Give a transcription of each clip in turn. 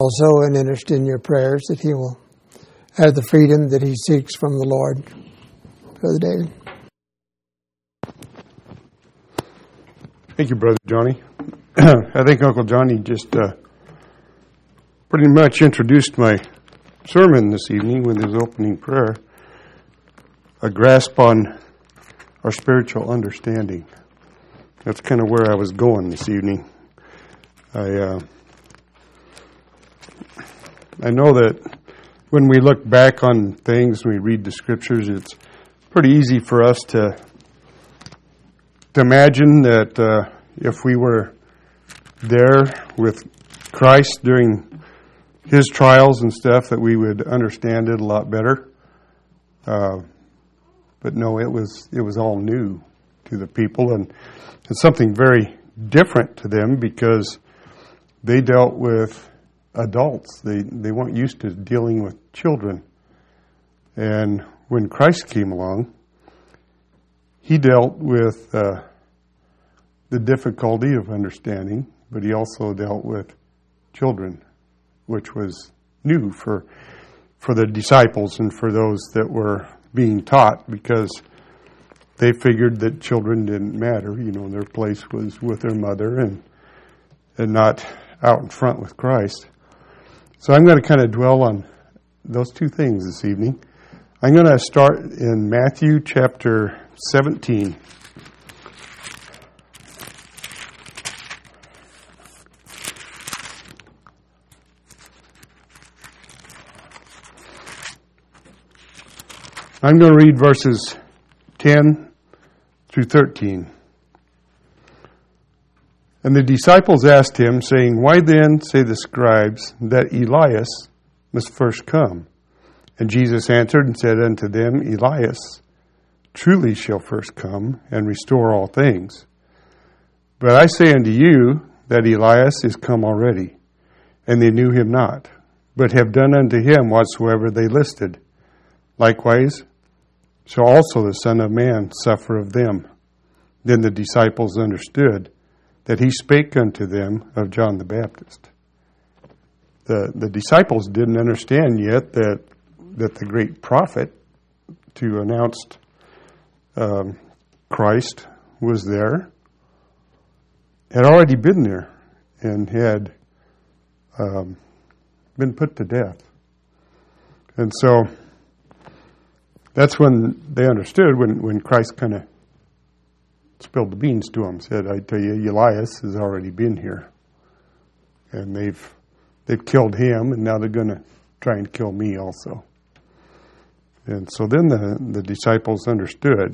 Also an interest in your prayers, that he will have the freedom that he seeks from the Lord. Brother David. Thank you, Brother Johnny. I think Uncle Johnny just pretty much introduced my sermon this evening with his opening prayer, a grasp on our spiritual understanding. That's kind of where I was going this evening. I know that when we look back on things, we read the scriptures, it's pretty easy for us to imagine that if we were there with Christ during his trials and stuff, that we would understand it a lot better. But no, it was all new to the people, and it's something very different to them because they dealt with adults. They weren't used to dealing with children. And when Christ came along, he dealt with the difficulty of understanding, but he also dealt with children, which was new for the disciples and for those that were being taught, because they figured that children didn't matter. You know, their place was with their mother and not out in front with Christ. So I'm going to kind of dwell on those two things this evening. I'm going to start in Matthew chapter 17. I'm going to read verses 10 through 13. And the disciples asked him, saying, Why then say the scribes that Elias must first come? And Jesus answered and said unto them, Elias truly shall first come and restore all things. But I say unto you that Elias is come already, and they knew him not, but have done unto him whatsoever they listed. Likewise shall also the Son of Man suffer of them. Then the disciples understood that he spake unto them of John the Baptist. The disciples didn't understand yet that the great prophet to announce Christ was there, had already been there and had been put to death. And so that's when they understood, when Christ kind of spilled the beans to them, said, I tell you, Elias has already been here. And they've killed him, and now they're going to try and kill me also. And so then the disciples understood.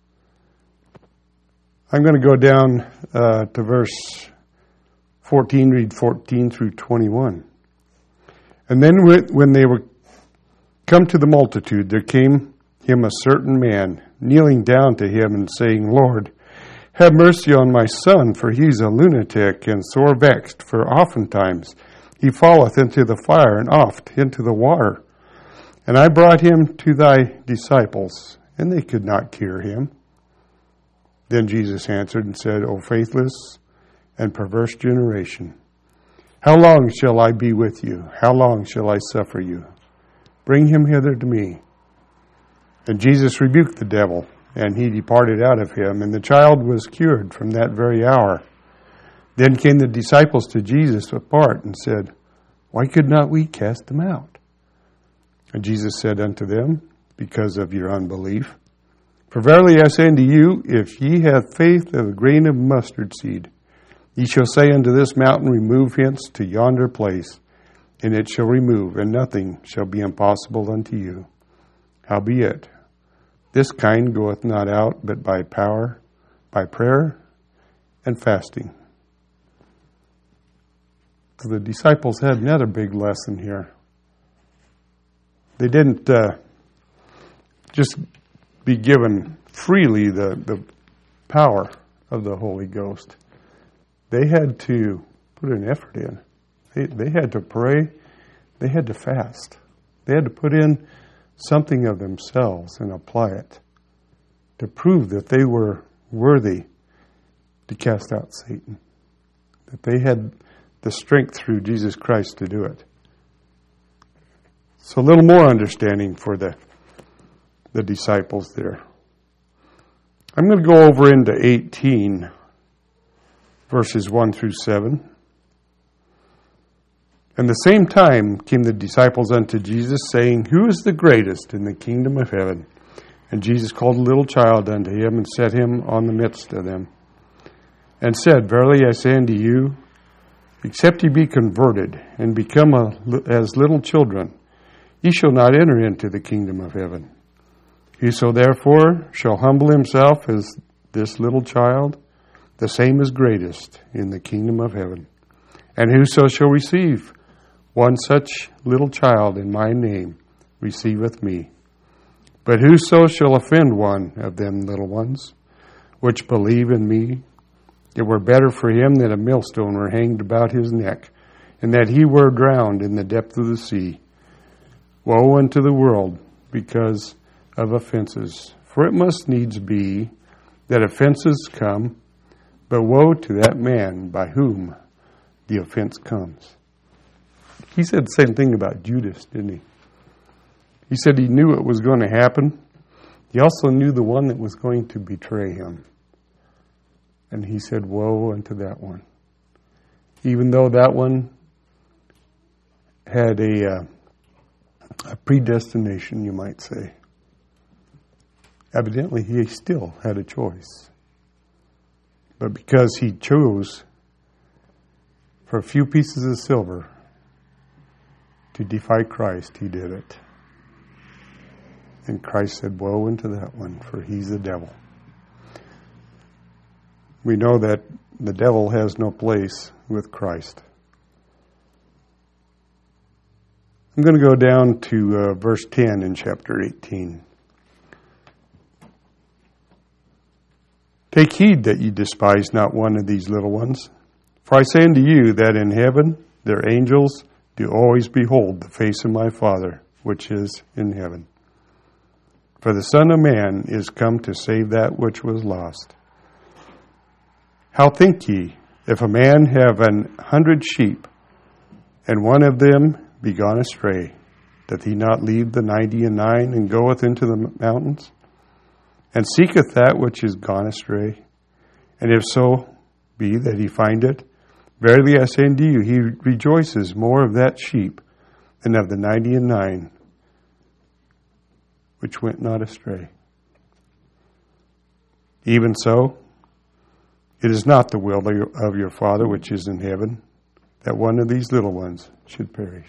I'm going to go down to verse 14, read 14 through 21. And then when they were come to the multitude, there came him a certain man, kneeling down to him and saying, Lord, have mercy on my son, for he is a lunatic and sore vexed, for oftentimes he falleth into the fire and oft into the water. And I brought him to thy disciples, and they could not cure him. Then Jesus answered and said, O faithless and perverse generation, how long shall I be with you? How long shall I suffer you? Bring him hither to me. And Jesus rebuked the devil, and he departed out of him, and the child was cured from that very hour. Then came the disciples to Jesus apart and said, Why could not we cast them out? And Jesus said unto them, Because of your unbelief. For verily I say unto you, if ye have faith of a grain of mustard seed, ye shall say unto this mountain, Remove hence to yonder place, and it shall remove, and nothing shall be impossible unto you. Howbeit, this kind goeth not out but by power, by prayer, and fasting. So the disciples had another big lesson here. They didn't just be given freely the power of the Holy Ghost. They had to put an effort in. They had to pray. They had to fast. They had to put in something of themselves and apply it to prove that they were worthy to cast out Satan. That they had the strength through Jesus Christ to do it. So a little more understanding for the disciples there. I'm going to go over into 18, verses 1 through 7. And the same time came the disciples unto Jesus, saying, Who is the greatest in the kingdom of heaven? And Jesus called a little child unto him, and set him on the midst of them, and said, Verily I say unto you, except ye be converted, and become as little children, ye shall not enter into the kingdom of heaven. Whoso therefore shall humble himself as this little child, the same is greatest in the kingdom of heaven. And whoso shall receive one such little child in my name receiveth me. But whoso shall offend one of them little ones, which believe in me, it were better for him that a millstone were hanged about his neck, and that he were drowned in the depth of the sea. Woe unto the world because of offenses, for it must needs be that offenses come, but woe to that man by whom the offense comes. He said the same thing about Judas, didn't he? He said he knew it was going to happen. He also knew the one that was going to betray him. And he said, woe unto that one. Even though that one had a predestination, you might say. Evidently, he still had a choice. But because he chose for a few pieces of silver to defy Christ, he did it. And Christ said, woe unto that one, for he's the devil. We know that the devil has no place with Christ. I'm going to go down to verse 10 in chapter 18. Take heed that ye despise not one of these little ones. For I say unto you that in heaven their angels do always behold the face of my Father, which is in heaven. For the Son of Man is come to save that which was lost. How think ye, if a man have 100 sheep, and one of them be gone astray, doth he not leave the 99 and goeth into the mountains, and seeketh that which is gone astray? And if so be that he find it, verily I say unto you, he rejoices more of that sheep than of the 99 which went not astray. Even so, it is not the will of your Father which is in heaven that one of these little ones should perish.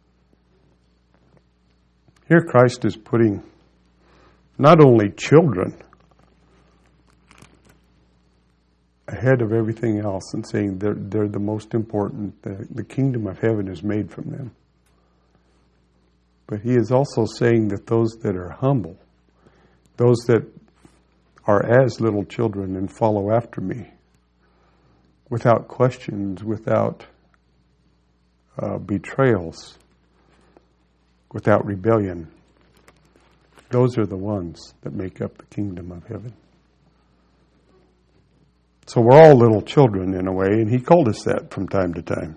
Here Christ is putting not only children ahead of everything else and saying they're the most important. The kingdom of heaven is made from them. But he is also saying that those that are humble, those that are as little children and follow after me, without questions, without betrayals, without rebellion, those are the ones that make up the kingdom of heaven. So we're all little children in a way, and he called us that from time to time,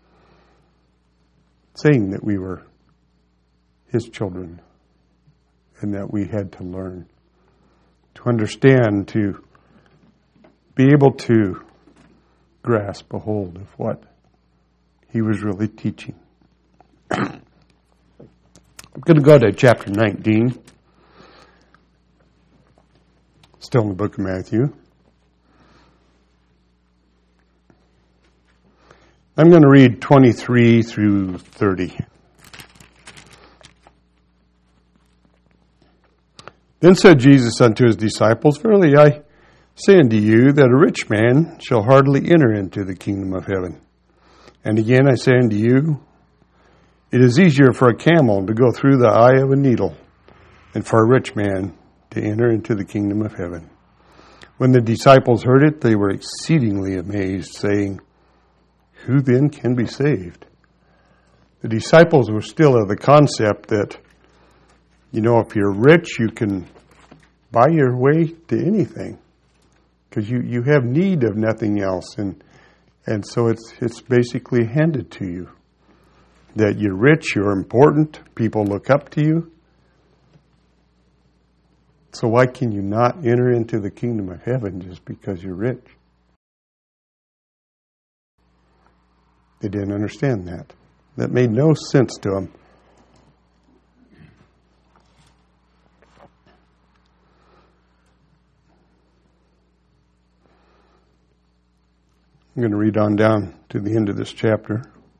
saying that we were his children and that we had to learn, to understand, to be able to grasp a hold of what he was really teaching. I'm going to go to chapter 19, still in the book of Matthew. I'm going to read 23 through 30. Then said Jesus unto his disciples, Verily I say unto you that a rich man shall hardly enter into the kingdom of heaven. And again I say unto you, it is easier for a camel to go through the eye of a needle than for a rich man to enter into the kingdom of heaven. When the disciples heard it, they were exceedingly amazed, saying, Who then can be saved? The disciples were still of the concept that, if you're rich, you can buy your way to anything because you have need of nothing else, and so it's basically handed to you. that you're rich, you're important, people look up to you. So why can you not enter into the kingdom of heaven just because you're rich? They didn't understand that. That made no sense to them. I'm going to read on down to the end of this chapter.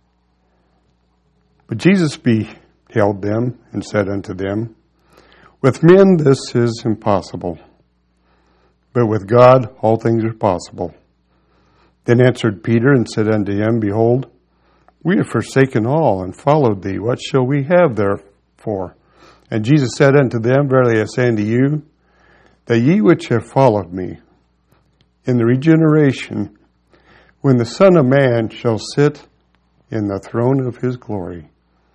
But Jesus beheld them and said unto them, with men this is impossible, but with God all things are possible. Then answered Peter and said unto him, behold, we have forsaken all and followed thee. What shall we have therefore? And Jesus said unto them, verily I say unto you, that ye which have followed me in the regeneration, when the Son of Man shall sit in the throne of his glory,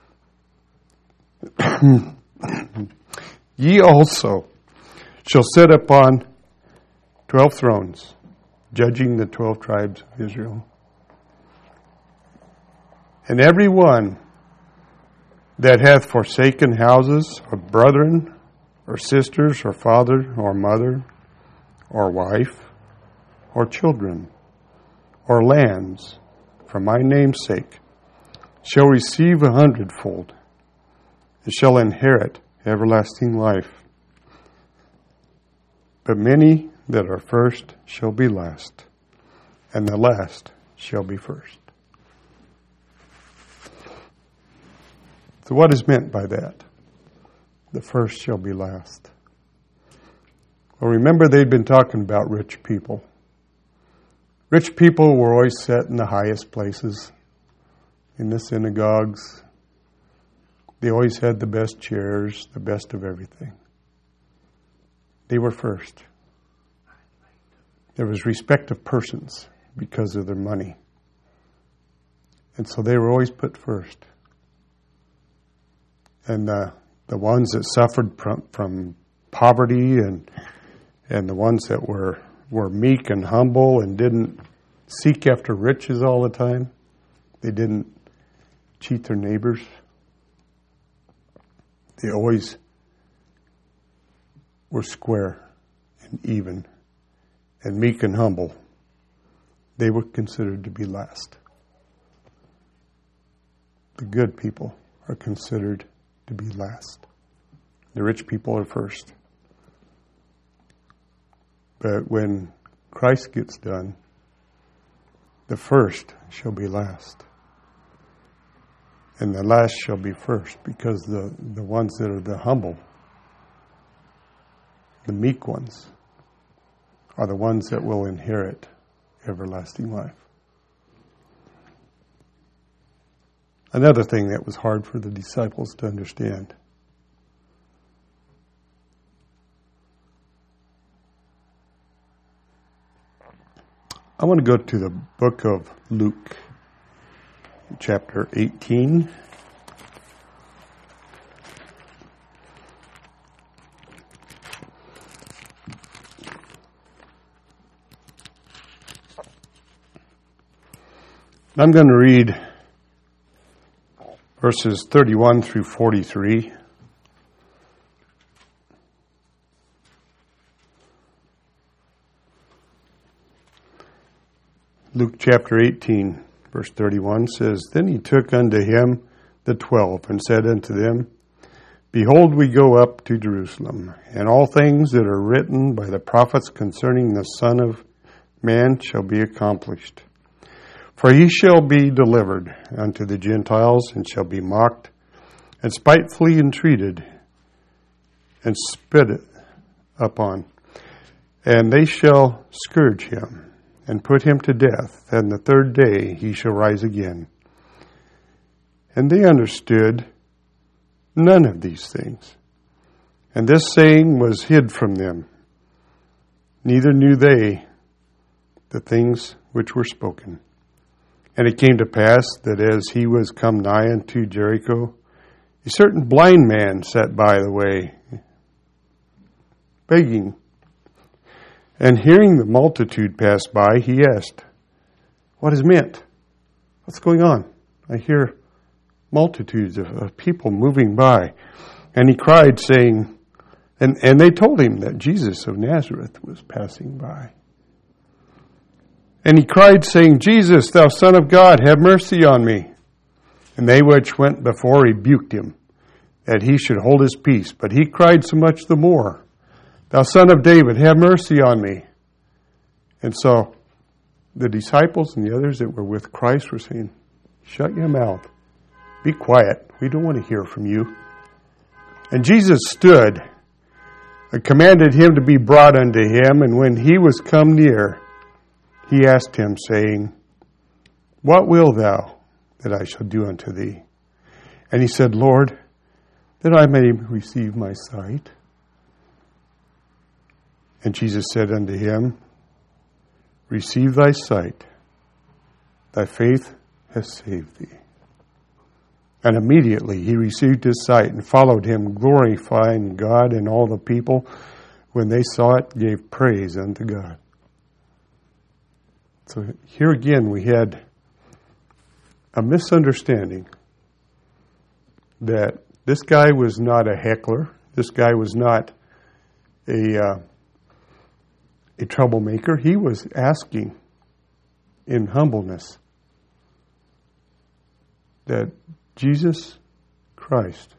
ye also shall sit upon 12 thrones, judging the 12 tribes of Israel. And every one that hath forsaken houses, or brethren, or sisters, or father, or mother, or wife, or children, or lands, for my name's sake, shall receive 100-fold, and shall inherit everlasting life. But many that are first shall be last, and the last shall be first. So what is meant by that? The first shall be last. Well, remember they'd been talking about rich people. Rich people were always set in the highest places, in the synagogues. They always had the best chairs, the best of everything. They were first. There was respect of persons because of their money. And so they were always put first. And the ones that suffered from poverty and the ones that were meek and humble and didn't seek after riches all the time, they didn't cheat their neighbors. They always were square and even and meek and humble. They were considered to be last. The good people are considered to be last. The rich people are first. But when Christ gets done, the first shall be last. And the last shall be first, because the ones that are the humble, the meek ones, are the ones that will inherit everlasting life. Another thing that was hard for the disciples to understand. I want to go to the book of Luke, chapter 18. I'm going to read verses 31 through 43. Luke chapter 18, verse 31 says, Then he took unto him the 12, and said unto them, Behold, we go up to Jerusalem, and all things that are written by the prophets concerning the Son of Man shall be accomplished. For he shall be delivered unto the Gentiles, and shall be mocked, and spitefully entreated, and spit upon. And they shall scourge him, and put him to death, and the third day he shall rise again. And they understood none of these things. And this saying was hid from them. Neither knew they the things which were spoken. And it came to pass that as he was come nigh unto Jericho, a certain blind man sat by the way, begging. And hearing the multitude pass by, he asked, What is meant? What's going on? I hear multitudes of people moving by. And he cried, saying, and they told him that Jesus of Nazareth was passing by. And he cried, saying, Jesus, thou Son of God, have mercy on me. And they which went before rebuked him, that he should hold his peace. But he cried so much the more, Thou Son of David, have mercy on me. And so the disciples and the others that were with Christ were saying, shut your mouth. Be quiet. We don't want to hear from you. And Jesus stood and commanded him to be brought unto him. And when he was come near, he asked him, saying, What wilt thou that I shall do unto thee? And he said, Lord, that I may receive my sight. And Jesus said unto him, Receive thy sight. Thy faith has saved thee. And immediately he received his sight and followed him, glorifying God, and all the people, when they saw it, gave praise unto God. So here again we had a misunderstanding that this guy was not a heckler. This guy was not a troublemaker. He was asking in humbleness that Jesus Christ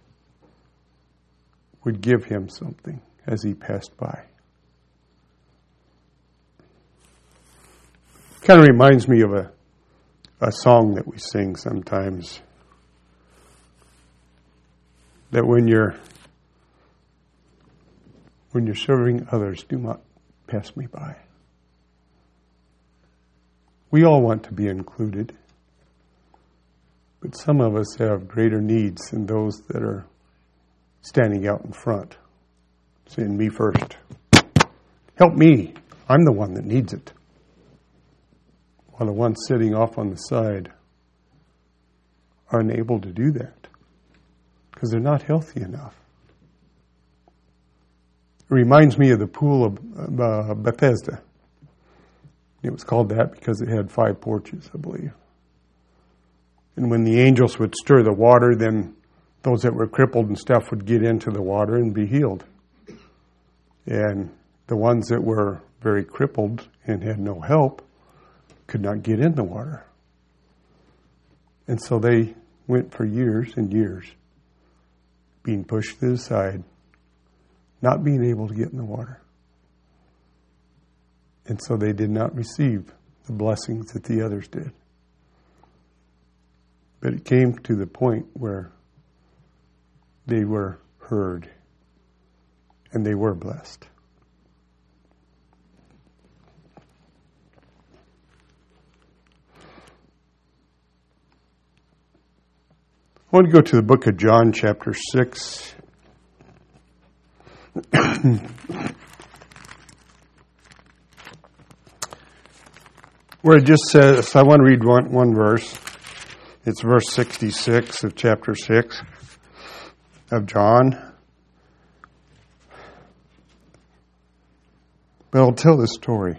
would give him something as he passed by. Kind of reminds me of a song that we sing sometimes, that when you're serving others, do not pass me by. We all want to be included, but some of us have greater needs than those that are standing out in front, saying, me first. Help me. I'm the one that needs it. While the ones sitting off on the side are unable to do that because they're not healthy enough. It reminds me of the pool of Bethesda. It was called that because it had 5 porches, I believe. And when the angels would stir the water, then those that were crippled and stuff would get into the water and be healed. And the ones that were very crippled and had no help could not get in the water. And so they went for years and years being pushed to the side, not being able to get in the water. And so they did not receive the blessings that the others did. But it came to the point where they were heard and they were blessed. I want to go to the book of John, chapter 6. Where it just says, I want to read one verse. It's verse 66 of chapter 6 of John. But I'll tell this story.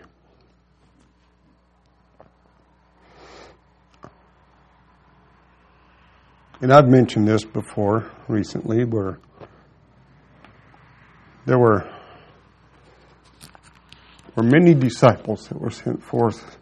And I've mentioned this before recently, where there were many disciples that were sent forth.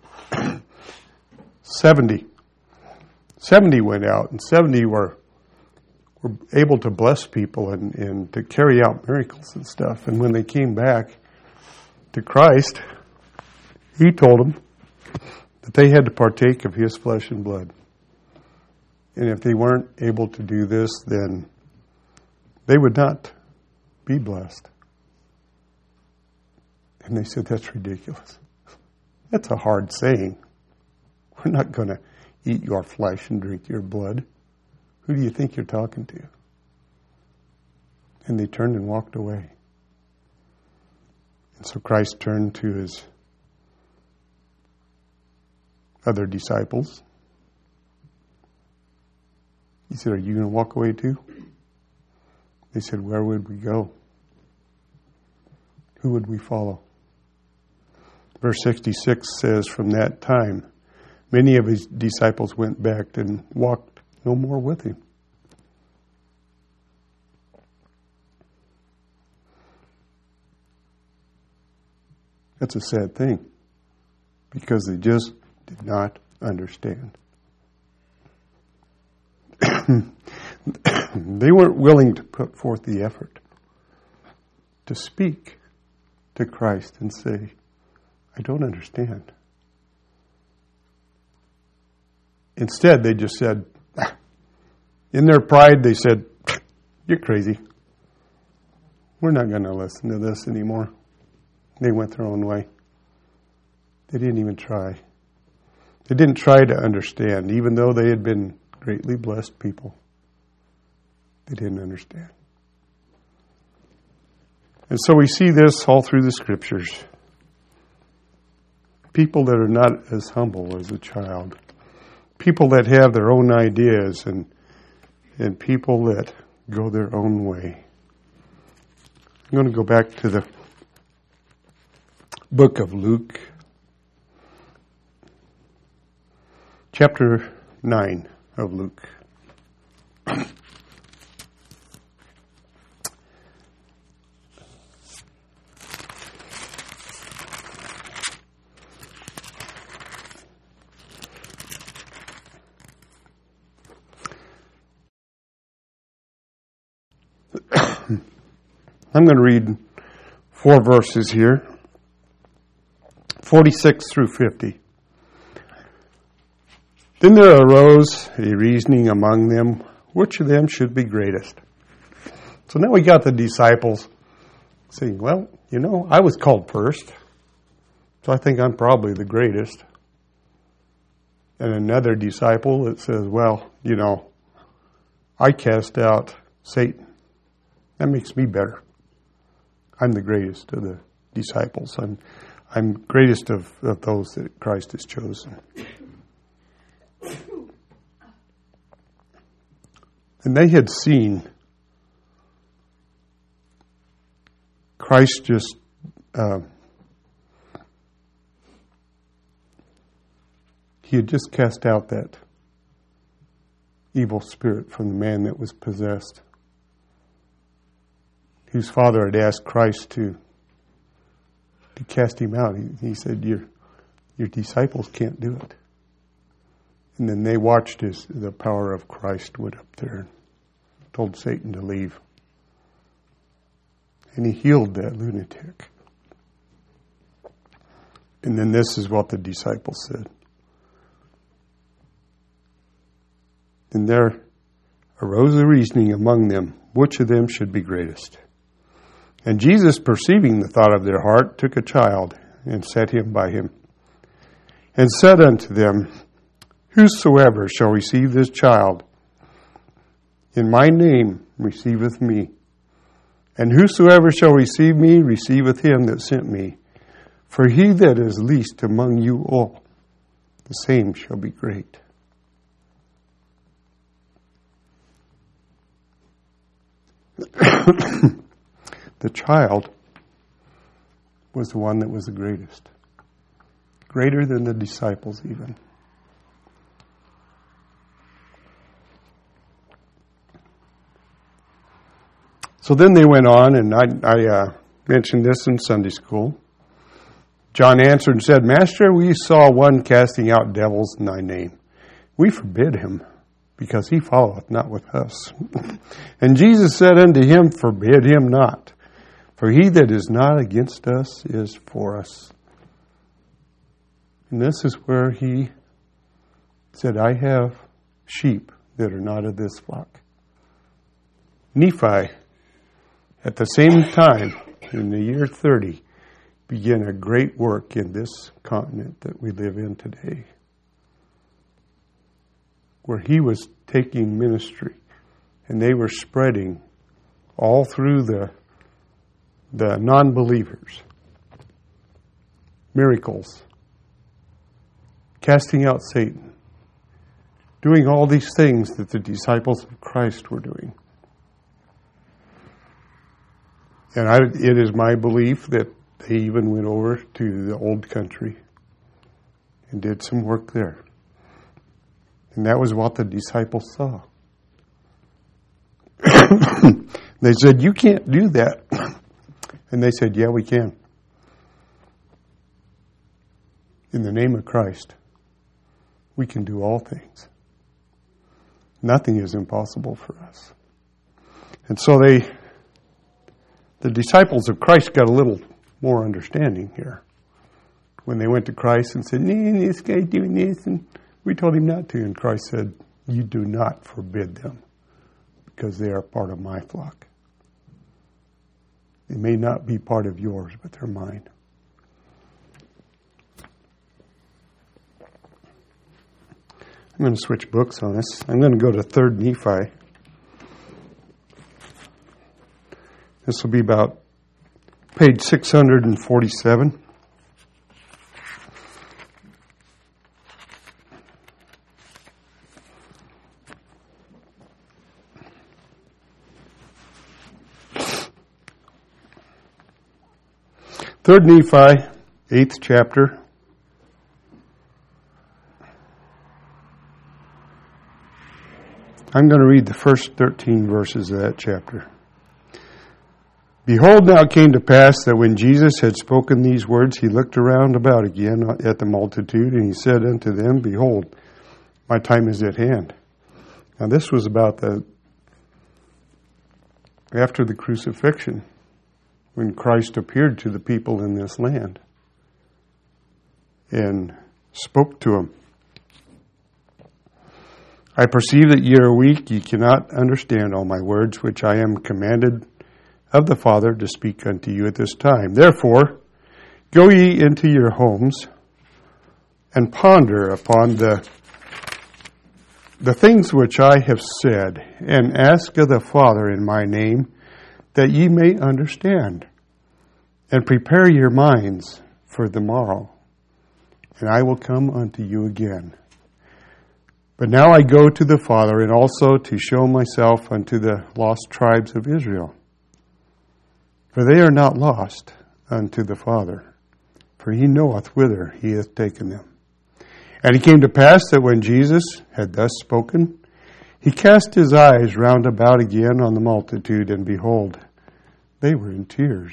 70 went out, and 70 were able to bless people and to carry out miracles and stuff. And when they came back to Christ, he told them that they had to partake of his flesh and blood. And if they weren't able to do this, then they would not be blessed. And they said, that's ridiculous. That's a hard saying. We're not going to eat your flesh and drink your blood. Who do you think you're talking to? And they turned and walked away. And so Christ turned to his other disciples. He said, are you going to walk away too? They said, where would we go? Who would we follow? Verse 66 says, from that time, many of his disciples went back and walked no more with him. That's a sad thing, because they just did not understand. They weren't willing to put forth the effort to speak to Christ and say, I don't understand. Instead, they just said, in their pride, they said, you're crazy. We're not going to listen to this anymore. They went their own way. They didn't even try. They didn't try to understand, even though they had been greatly blessed people. They didn't understand. And so we see this all through the Scriptures. People that are not as humble as a child. People that have their own ideas and people that go their own way. I'm going to go back to the book of Luke, chapter 9 of Luke. I'm going to read 4 verses here, 46 through 50. Then there arose a reasoning among them, which of them should be greatest. So now we got the disciples saying, well, I was called first, so I think I'm probably the greatest. And another disciple that says, well, I cast out Satan. That makes me better. I'm the greatest of the disciples. I'm greatest of those that Christ has chosen. And they had seen Christ just he had just cast out that evil spirit from the man that was possessed, whose father had asked Christ to cast him out. He said, your disciples can't do it. And then they watched as the power of Christ went up there and told Satan to leave. And he healed that lunatic. And then this is what the disciples said. And there arose a reasoning among them, which of them should be greatest. And Jesus, perceiving the thought of their heart, took a child and set him by him, and said unto them, Whosoever shall receive this child in my name receiveth me. And whosoever shall receive me receiveth him that sent me. For he that is least among you all, the same shall be great. The child was the one that was the greatest. Greater than the disciples even. So then they went on, and I mentioned this in Sunday school. John answered and said, Master, we saw one casting out devils in thy name. We forbid him, because he followeth not with us. And Jesus said unto him, Forbid him not, for he that is not against us is for us. And this is where he said, I have sheep that are not of this flock. Nephi, at the same time, in the year 30, began a great work in this continent that we live in today, where he was taking ministry, and they were spreading all through the non-believers, miracles, casting out Satan, doing all these things that the disciples of Christ were doing. And it is my belief that they even went over to the old country and did some work there. And that was what the disciples saw. They said, you can't do that. And they said, yeah, we can. In the name of Christ, we can do all things. Nothing is impossible for us. And so the disciples of Christ got a little more understanding here. When they went to Christ and said, this guy's doing this, and we told him not to. And Christ said, you do not forbid them, because they are part of my flock. They may not be part of yours, but they're mine. I'm going to switch books on us. I'm going to go to 3rd Nephi. This will be about page 647. Third Nephi, 8th chapter. I'm going to read the first 13 verses of that chapter. Behold, now it came to pass that when Jesus had spoken these words, he looked around about again at the multitude, and he said unto them, Behold, my time is at hand. Now this was about after the crucifixion, when Christ appeared to the people in this land and spoke to them. I perceive that ye are weak, ye cannot understand all my words, which I am commanded of the Father to speak unto you at this time. Therefore, go ye into your homes and ponder upon the things which I have said, and ask of the Father in my name, that ye may understand, and prepare your minds for the morrow, and I will come unto you again. But now I go to the Father, and also to show myself unto the lost tribes of Israel. For they are not lost unto the Father, for he knoweth whither he hath taken them. And it came to pass that when Jesus had thus spoken, he cast his eyes round about again on the multitude, and behold, they were in tears,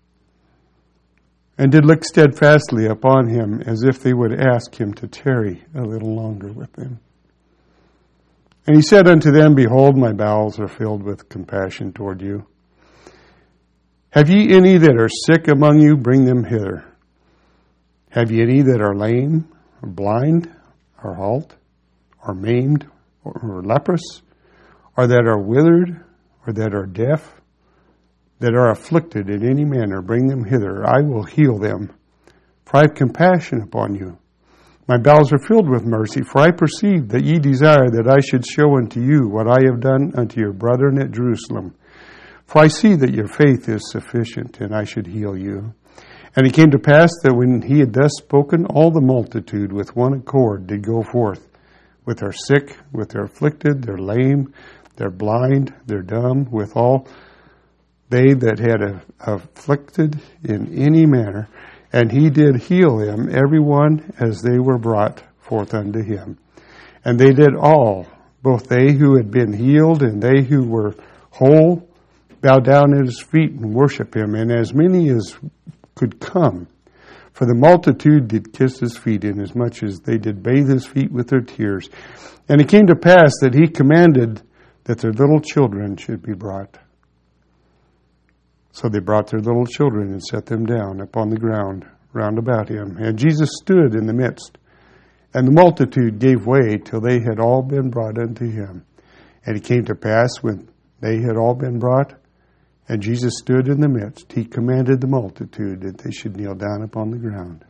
and did look steadfastly upon him, as if they would ask him to tarry a little longer with them. And he said unto them, Behold, my bowels are filled with compassion toward you. Have ye any that are sick among you? Bring them hither. Have ye any that are lame, or blind, or halt, or maimed, or leprous, or that are withered, or that are deaf, that are afflicted in any manner? Bring them hither. I will heal them, for I have compassion upon you. My bowels are filled with mercy, for I perceive that ye desire that I should show unto you what I have done unto your brethren at Jerusalem. For I see that your faith is sufficient, and I should heal you. And it came to pass that when he had thus spoken, all the multitude with one accord did go forth, with their sick, with their afflicted, their lame, their blind, their dumb, with all they that had afflicted in any manner. And he did heal them, every one as they were brought forth unto him. And they did all, both they who had been healed and they who were whole, bow down at his feet and worship him, and as many as could come. For the multitude did kiss his feet, inasmuch as they did bathe his feet with their tears. And it came to pass that he commanded that their little children should be brought. So they brought their little children and set them down upon the ground round about him. And Jesus stood in the midst, and the multitude gave way till they had all been brought unto him. And it came to pass when they had all been brought, and Jesus stood in the midst, he commanded the multitude that they should kneel down upon the ground.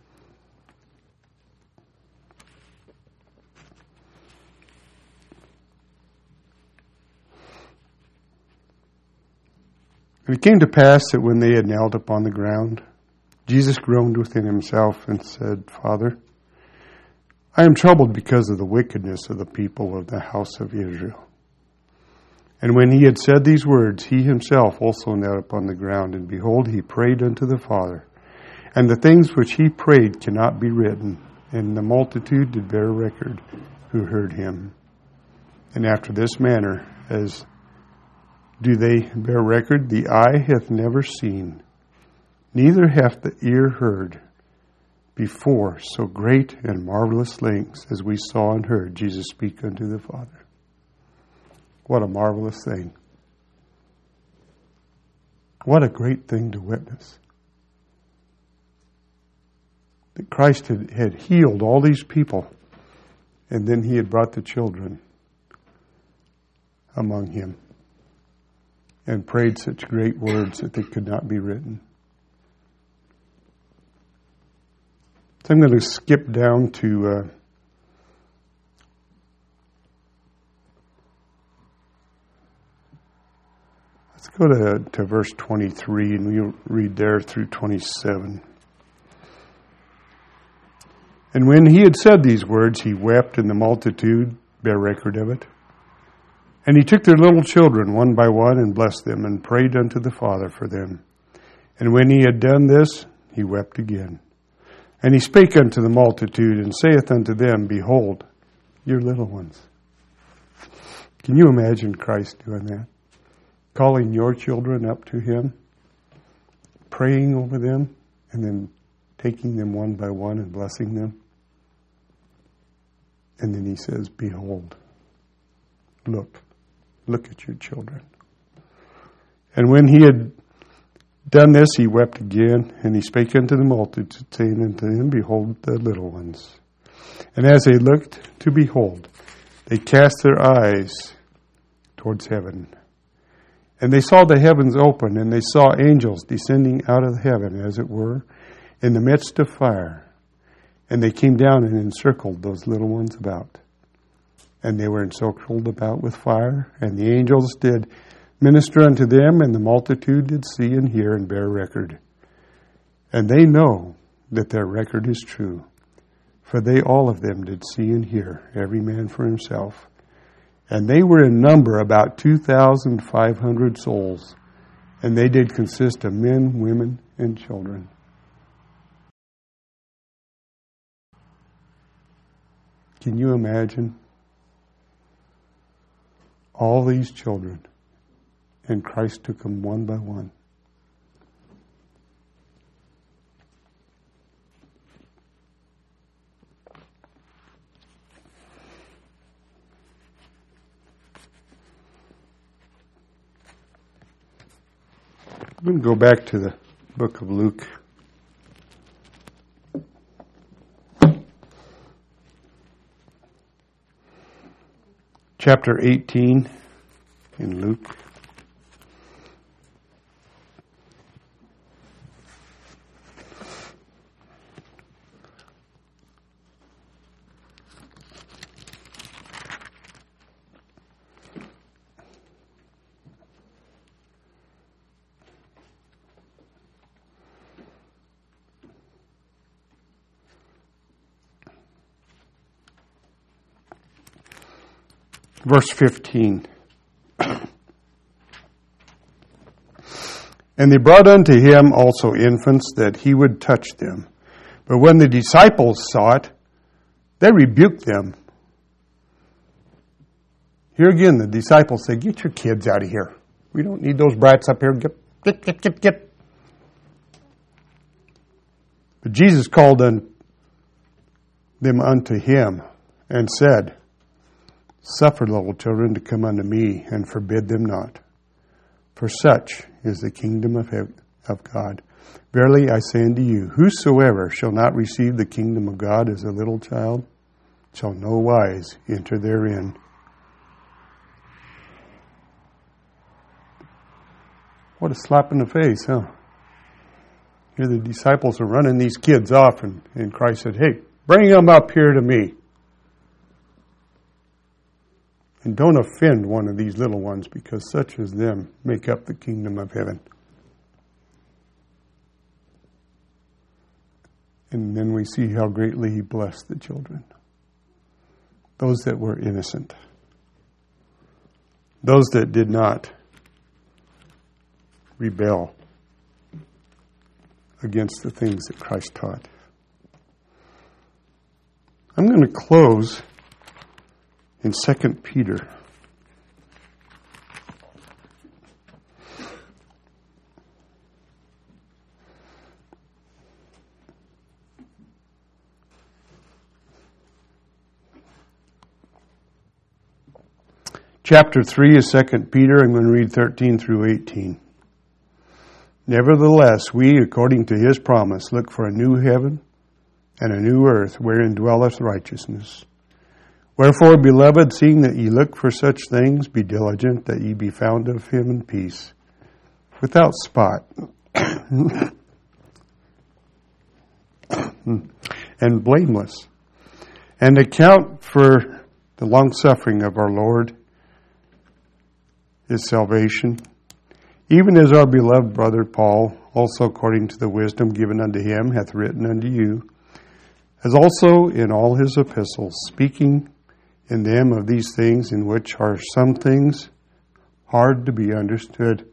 And it came to pass that when they had knelt upon the ground, Jesus groaned within himself and said, Father, I am troubled because of the wickedness of the people of the house of Israel. And when he had said these words, he himself also knelt upon the ground, and behold, he prayed unto the Father. And the things which he prayed cannot be written, and the multitude did bear record who heard him. And after this manner, as do they bear record, the eye hath never seen, neither hath the ear heard, before so great and marvelous things as we saw and heard Jesus speak unto the Father. What a marvelous thing. What a great thing to witness. That Christ had healed all these people, and then he had brought the children among him and prayed such great words that they could not be written. So I'm going to skip down to let's go to verse 23, and we'll read there through 27. And when he had said these words, he wept, and the multitude bare record of it. And he took their little children one by one, and blessed them, and prayed unto the Father for them. And when he had done this, he wept again. And he spake unto the multitude, and saith unto them, Behold, your little ones. Can you imagine Christ doing that? Calling your children up to him, praying over them, and then taking them one by one and blessing them. And then he says, Behold, look at your children. And when he had done this, he wept again, and he spake unto the multitude, saying unto them, Behold the little ones. And as they looked to behold, they cast their eyes towards heaven. And they saw the heavens open, and they saw angels descending out of heaven, as it were, in the midst of fire. And they came down and encircled those little ones about. And they were encircled about with fire, and the angels did minister unto them, and the multitude did see and hear and bear record. And they know that their record is true, for they all of them did see and hear, every man for himself. And they were in number about 2,500 souls, and they did consist of men, women, and children. Can you imagine all these children? And Christ took them one by one. I'm going to go back to the book of Luke. Chapter 18 in Luke. Verse 15. And they brought unto him also infants, that he would touch them. But when the disciples saw it, they rebuked them. Here again, the disciples say, Get your kids out of here. We don't need those brats up here. Get. But Jesus called them unto him, and said, Suffer little children to come unto me, and forbid them not. For such is the kingdom of God. Verily I say unto you, whosoever shall not receive the kingdom of God as a little child, shall no wise enter therein. What a slap in the face, huh? Here the disciples are running these kids off, and Christ said, Hey, bring them up here to me. And don't offend one of these little ones, because such as them make up the kingdom of heaven. And then we see how greatly he blessed the children. Those that were innocent. Those that did not rebel against the things that Christ taught. I'm going to close in 2 Peter. chapter 3 of 2 Peter. I'm going to read 13 through 18. Nevertheless, we, according to his promise, look for a new heaven and a new earth wherein dwelleth righteousness. Wherefore, beloved, seeing that ye look for such things, be diligent that ye be found of him in peace, without spot, and blameless, and account for the long-suffering of our Lord, his salvation, even as our beloved brother Paul, also according to the wisdom given unto him, hath written unto you, as also in all his epistles, speaking in them of these things, in which are some things hard to be understood,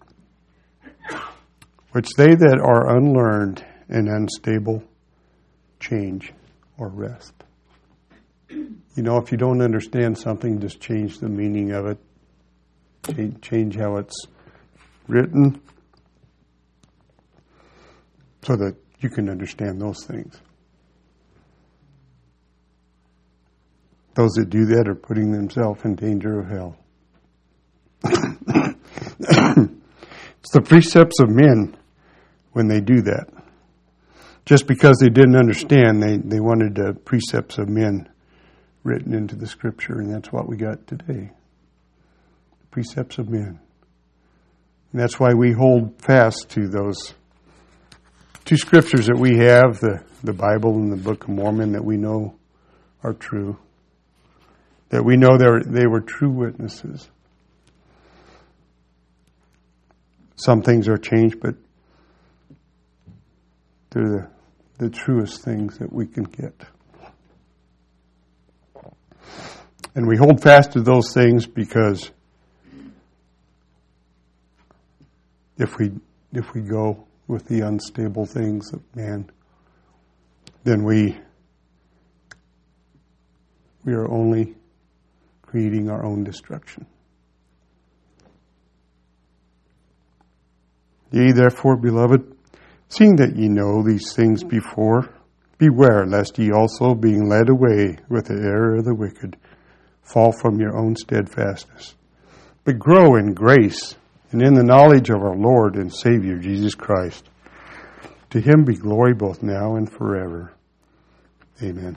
which they that are unlearned and unstable change or wrest. You know, if you don't understand something, just change the meaning of it. Change how it's written so that you can understand those things. Those that do that are putting themselves in danger of hell. It's the precepts of men when they do that. Just because they didn't understand, they wanted the precepts of men written into the Scripture, and that's what we got today. The precepts of men. And that's why we hold fast to those two Scriptures that we have, the Bible and the Book of Mormon, that we know are true. That we know they were true witnesses. Some things are changed, but they're the truest things that we can get. And we hold fast to those things because if we go with the unstable things of man, then we are only creating our own destruction. Ye therefore, beloved, seeing that ye know these things before, beware lest ye also, being led away with the error of the wicked, fall from your own steadfastness. But grow in grace and in the knowledge of our Lord and Savior Jesus Christ. To him be glory both now and forever. Amen.